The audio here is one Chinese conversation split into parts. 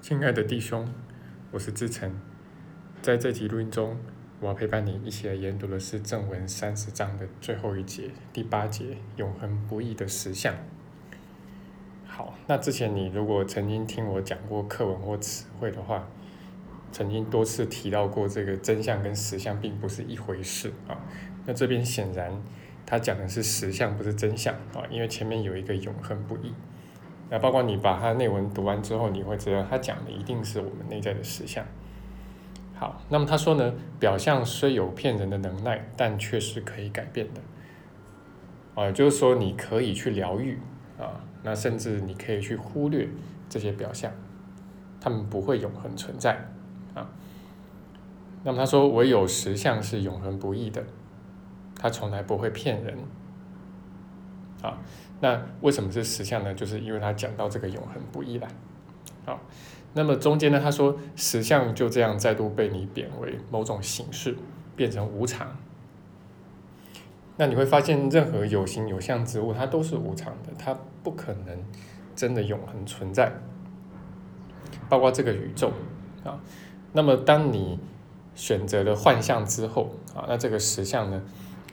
亲爱的弟兄，我是志成，在这集录音中，我要陪伴你一起来研读的是正文30章的最后一节，第8节，永恒不易的实相。好，那之前你如果曾经听我讲过课文或词汇的话，曾经多次提到过这个真相跟实相并不是一回事啊。那这边显然他讲的是实相，不是真相啊，因为前面有一个永恒不易。那包括你把它内文读完之后，你会知道他讲的一定是我们内在的实相。好，那么他说呢，表象虽有骗人的能耐，但却是可以改变的。就是说你可以去疗愈啊，那甚至你可以去忽略这些表象，他们不会永恒存在啊。那么他说，唯有实相是永恒不易的，他从来不会骗人啊。那为什么是实相呢？就是因为他讲到这个永恒不易了。好，那么中间呢，他说实相就这样再度被你贬为某种形式，变成无常。那你会发现，任何有形有相之物，它都是无常的，它不可能真的永恒存在，包括这个宇宙啊。那么当你选择了幻象之后啊，那这个实相呢，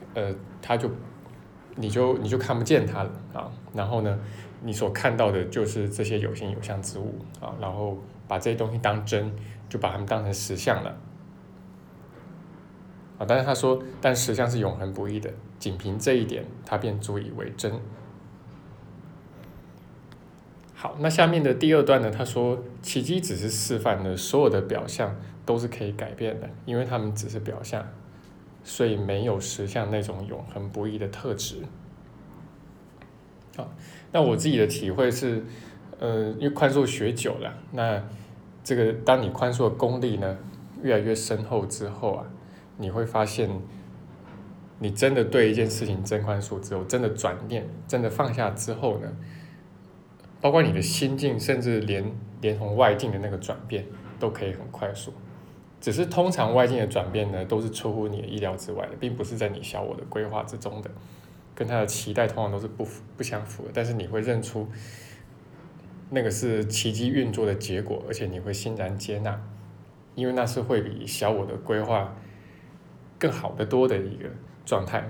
你就看不见它了啊。然后呢，你所看到的就是这些有形有相之物啊，然后把这些东西当真，就把它们当成实相了啊。但是他说，但实相是永恒不易的，仅凭这一点，它便足以为真。好，那下面的第2段呢，他说奇迹只是示范了所有的表象都是可以改变的，因为它们只是表象，所以没有实相那种永恒不易的特质。好，那我自己的体会是，因为宽恕学久了，那这个当你宽恕的功力呢越来越深厚之后啊，你会发现，你真的对一件事情真宽恕之后，真的转念，真的放下之后呢，包括你的心境，甚至连同外境的那个转变，都可以很快速。只是通常外境的转变呢，都是出乎你的意料之外的，并不是在你小我的规划之中的，跟他的期待通常都是不相符的。但是你会认出那个是奇迹运作的结果，而且你会欣然接纳，因为那是会比小我的规划更好得多的一个状态。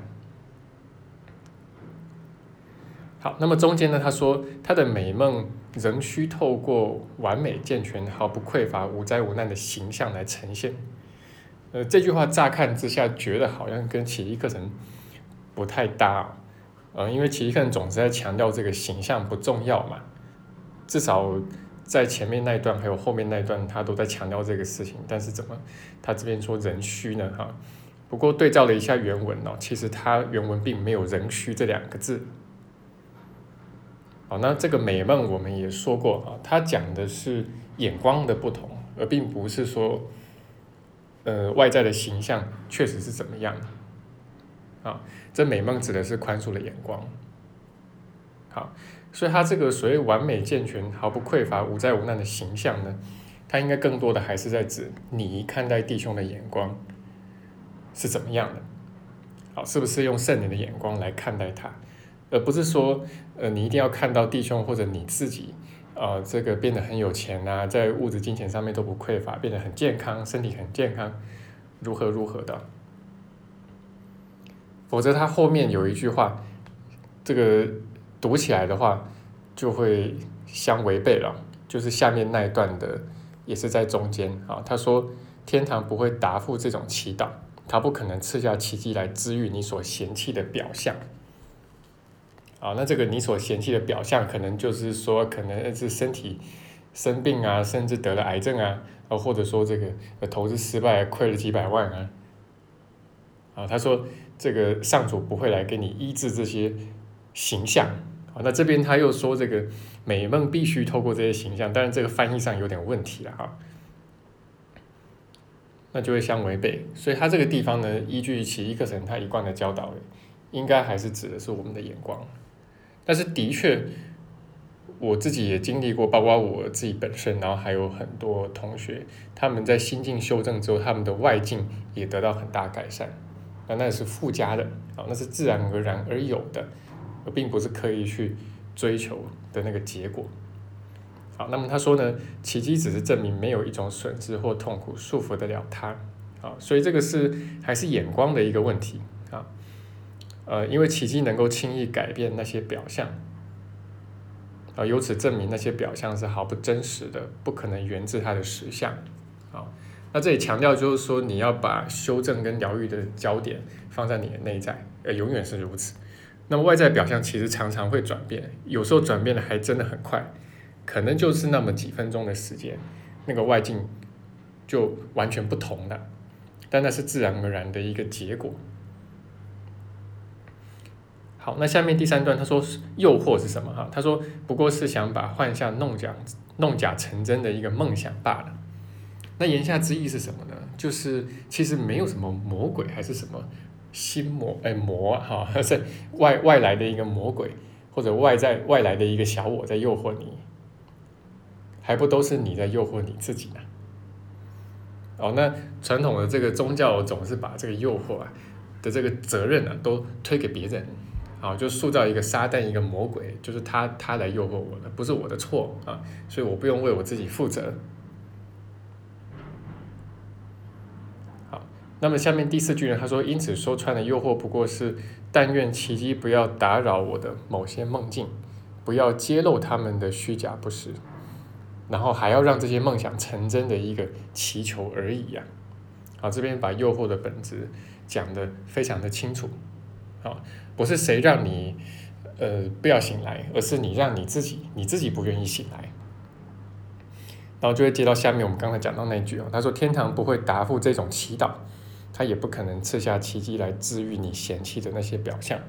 好，那么中间呢，他说他的美梦仍需透过完美健全、毫不匮乏、无灾无难的形象来呈现。这句话乍看之下觉得好像跟奇迹课程不太搭因为奇迹课程总是在强调这个形象不重要嘛，至少在前面那一段还有后面那一段，他都在强调这个事情。但是怎么他这边说仍需呢？不过对照了一下原文其实他原文并没有仍需这2个字。好，那这个美梦我们也说过它讲的是眼光的不同，而并不是说外在的形象确实是怎么样这美梦指的是宽恕的眼光。好，所以它这个所谓完美健全、毫不匮乏、无灾无难的形象呢，它应该更多的还是在指你看待弟兄的眼光是怎么样的。好，是不是用圣灵的眼光来看待他，而不是说你一定要看到弟兄或者你自己这个变得很有钱啊，在物质金钱上面都不匮乏，变得很健康，身体很健康，如何的。否则他后面有一句话，这个读起来的话就会相违背了，就是下面那一段的也是在中间他说天堂不会答复这种祈祷，他不可能赐下奇迹来治愈你所嫌弃的表象那这个你所嫌弃的表象，可能就是说，可能是身体生病啊，甚至得了癌症或者说这个投资失败，亏了几百万他说这个上主不会来给你医治这些形象那这边他又说这个美梦必须透过这些形象，但是这个翻译上有点问题了那就会相违背。所以他这个地方呢，依据奇迹课程他一贯的教导，应该还是指的是我们的眼光。但是的确我自己也经历过，包括我自己本身，然后还有很多同学，他们在心境修正之后，他们的外境也得到很大改善那是附加的那是自然而然而有的，而并不是刻意去追求的那个结果好，那么他说呢，奇迹只是证明没有一种损失或痛苦束缚得了他。啊，所以这个还是眼光的一个问题啊。因为奇迹能够轻易改变那些表象，由此证明那些表象是毫不真实的，不可能源自它的实相。那这里强调就是说，你要把修正跟疗愈的焦点放在你的内在，永远是如此。那么外在表象其实常常会转变，有时候转变的还真的很快，可能就是那么几分钟的时间，那个外境就完全不同了，但那是自然而然的一个结果。好，那下面第3段他说诱惑是什么？他说不过是想把幻象弄假成真的一个梦想罢了。那言下之意是什么呢？就是其实没有什么魔鬼还是什么心魔是外来的一个魔鬼，或者外来的一个小我在诱惑你，还不都是你在诱惑你自己呢？那传统的这个宗教总是把这个诱惑的这个责任都推给别人，就塑造一个撒旦一个魔鬼，就是他来诱惑我的，不是我的错所以我不用为我自己负责。那么下面第4句呢，他说因此说穿了，诱惑不过是但愿奇迹不要打扰我的某些梦境，不要揭露他们的虚假不实，然后还要让这些梦想成真的一个祈求而已这边把诱惑的本质讲得非常的清楚不是谁让你不要醒来，而是你让你自己不愿意醒来。然后就会接到下面我们刚才讲到那句他说天堂不会答复这种祈祷，他也不可能赐下奇迹来治愈你嫌弃的那些表象。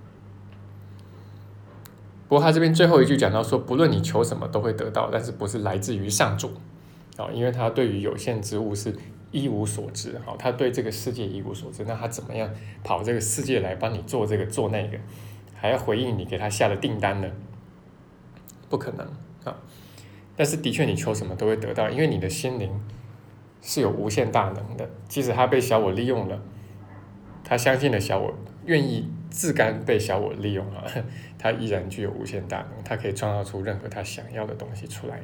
不过他这边最后一句讲到说，不论你求什么都会得到，但是不是来自于上主因为他对于有限之物是一无所知他对这个世界一无所知，那他怎么样跑这个世界来帮你做这个做那个，还要回应你给他下的订单呢？不可能但是的确你求什么都会得到，因为你的心灵是有无限大能的，即使他被小我利用了，他相信了小我，愿意自甘被小我利用他依然具有无限大能，他可以创造出任何他想要的东西出来。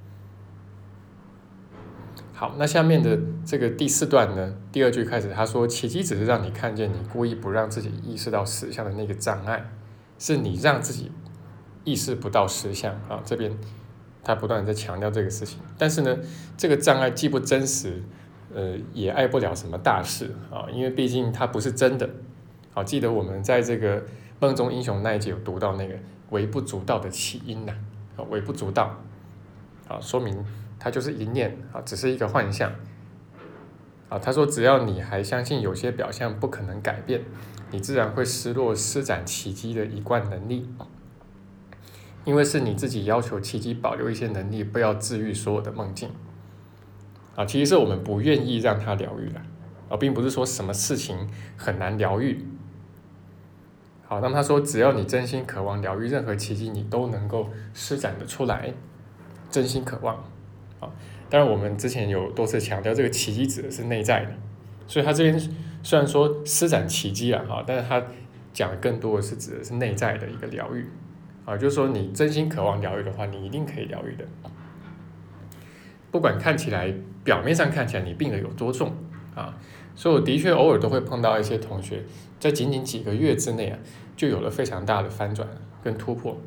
好，那下面的这个第4段呢，第2句开始他说奇迹只是让你看见你故意不让自己意识到实相的那个障碍，是你让自己意识不到实相这边他不断的在强调这个事情，但是呢这个障碍既不真实也碍不了什么大事因为毕竟它不是真的记得我们在这个梦中英雄那一集有读到那个微不足道的起因微不足道说明它就是一念只是一个幻象他说只要你还相信有些表象不可能改变，你自然会失落施展奇迹的一贯能力，因为是你自己要求奇迹保留一些能力，不要治愈所有的梦境其实是我们不愿意让它疗愈并不是说什么事情很难疗愈。好，那么他说只要你真心渴望疗愈，任何奇迹你都能够施展得出来，真心渴望当然我们之前有多次强调，这个奇迹指的是内在的，所以他这边虽然说施展奇迹但是他讲的更多的是指的是内在的一个疗愈就是说你真心渴望疗愈的话，你一定可以疗愈的，不管看起来表面上看起来你病得有多重所以我的确偶尔都会碰到一些同学在仅仅几个月之内就有了非常大的翻转跟突破。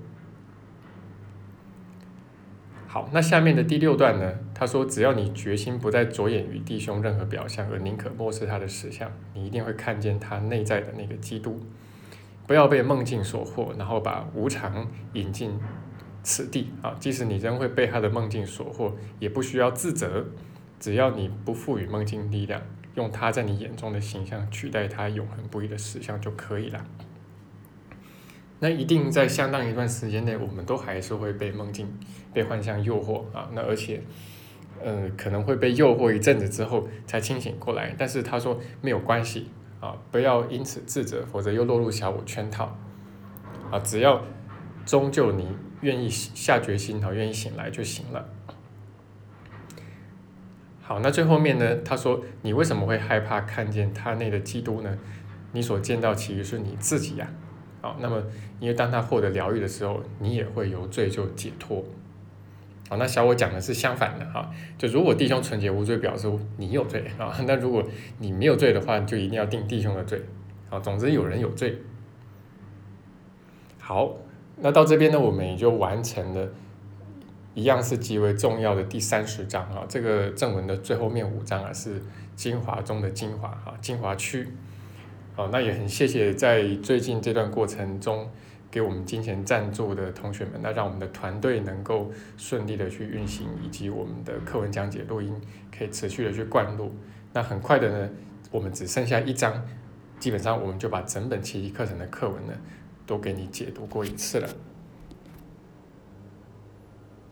好，那下面的第6段呢，他说只要你决心不再着眼于弟兄任何表象，而宁可漠视他的实相，你一定会看见他内在的那个基督。不要被梦境所惑，然后把无常引进此地即使你仍会被他的梦境所惑，也不需要自责，只要你不赋予梦境力量，用他在你眼中的形象取代他永恒不移的实相就可以了。那一定在相当一段时间内，我们都还是会被梦境、被幻象诱惑那而且可能会被诱惑一阵子之后才清醒过来，但是他说没有关系不要因此自责，否则又落入小我圈套只要终究你愿意下决心愿意醒来就行了。好，那最后面呢，他说你为什么会害怕看见他内的基督呢？你所见到其实是你自己那么因为当他获得疗愈的时候，你也会由罪就解脱那小我讲的是相反的就如果弟兄纯洁无罪，表示你有罪那如果你没有罪的话，就一定要定弟兄的罪总之有人有罪。好，那到这边呢，我们也就完成了一样是极为重要的第30章这个正文的最后面5章是精华中的精华精华区那也很谢谢在最近这段过程中给我们金钱赞助的同学们，那让我们的团队能够顺利的去运行，以及我们的课文讲解录音可以持续的去灌录。那很快的呢，我们只剩下1章，基本上我们就把整本奇迹课程的课文呢都给你解读过一次了。